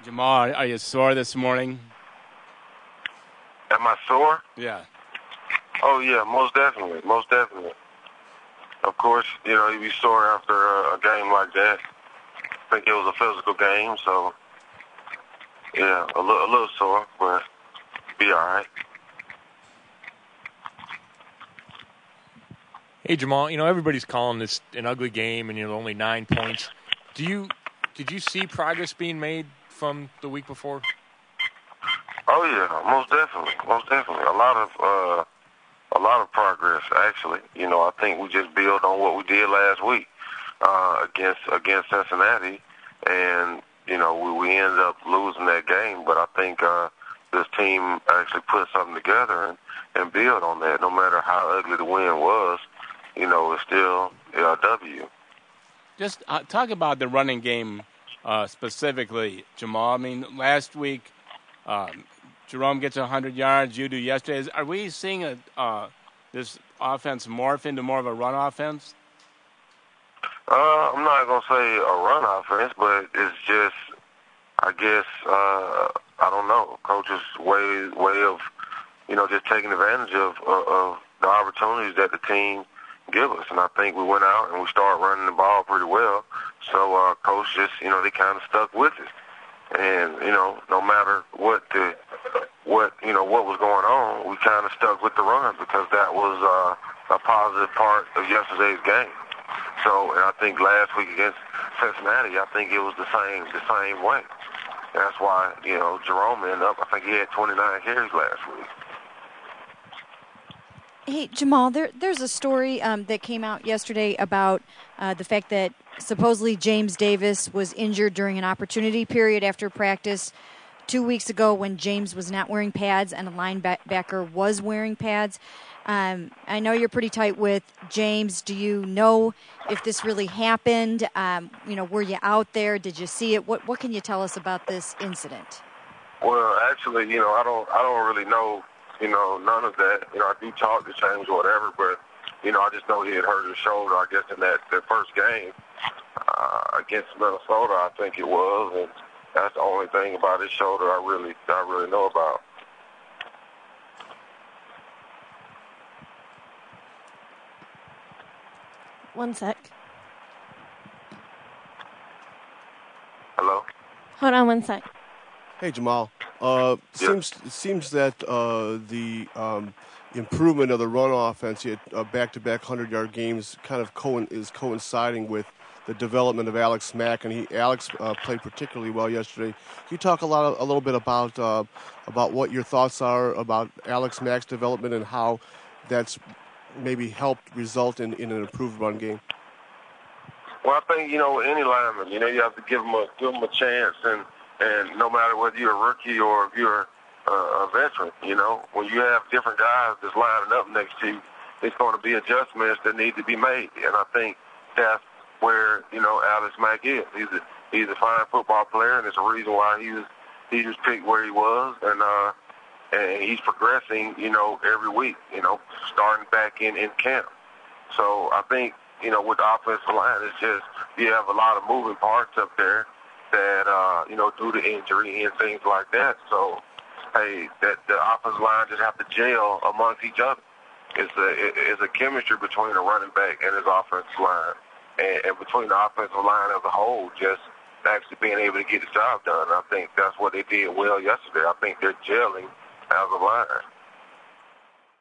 Jamal, are you sore this morning? Am I sore? Yeah. Oh, yeah, most definitely, most definitely. Of course, you'd be sore after a game like that. I think it was a physical game, so, yeah, a little sore, but be all right. Hey, Jamal, everybody's calling this an ugly game and, only 9 points. Did you see progress being made from the week before? Oh, yeah, most definitely, most definitely. A lot of progress, actually. I think we just build on what we did last week against Cincinnati, and we ended up losing that game. But I think this team actually put something together and build on that. No matter how ugly the win was, it's still a W. Just talk about the running game specifically, Jamal. I mean, last week Jerome gets 100 yards. You do yesterday. Are we seeing this offense morph into more of a run offense? I'm not going to say a run offense, but it's just, I guess, I don't know, coach's way of, just taking advantage of the opportunities that the team give us. And I think we went out and we started running the ball pretty well. So coach just, they kind of stuck with it. And, no matter what was going on, we kind of stuck with the run because that was a positive part of yesterday's game. So, and I think last week against Cincinnati, I think it was the same way. That's why, Jerome ended up, I think he had 29 carries last week. Hey, Jamal, there's a story that came out yesterday about the fact that supposedly James Davis was injured during an opportunity period after practice 2 weeks ago when James was not wearing pads and a linebacker was wearing pads. I know you're pretty tight with James. Do you know if this really happened? Were you out there? Did you see it? What can you tell us about this incident? Well, actually, I don't really know, none of that. I do talk to James or whatever, but, I just know he had hurt his shoulder, I guess, in that first game against Minnesota, I think it was, and that's the only thing about his shoulder I really know about. One sec. Hello? Hold on one sec. Hey, Jamal. Seems that the improvement of the run offense, back-to-back 100-yard games, kind of is coinciding with the development of Alex Mack, and Alex played particularly well yesterday. Can you talk a little bit about what your thoughts are about Alex Mack's development and how that's maybe helped result in an improved run game? Well, I think any lineman, you have to give them a chance, and no matter whether you're a rookie or if you're a veteran, when you have different guys that's lining up next to you, it's going to be adjustments that need to be made, and I think that's where Alex Mack is. He's a fine football player, and there's a reason why he was picked where he was, and he's progressing, every week, starting back in camp. So I think, with the offensive line, it's just you have a lot of moving parts up there that, due to injury and things like that. So, hey, that the offensive line just have to gel amongst each other. It's a chemistry between the running back and his offensive line, and between the offensive line as a whole, just actually being able to get the job done. I think that's what they did well yesterday. I think they're gelling as a line.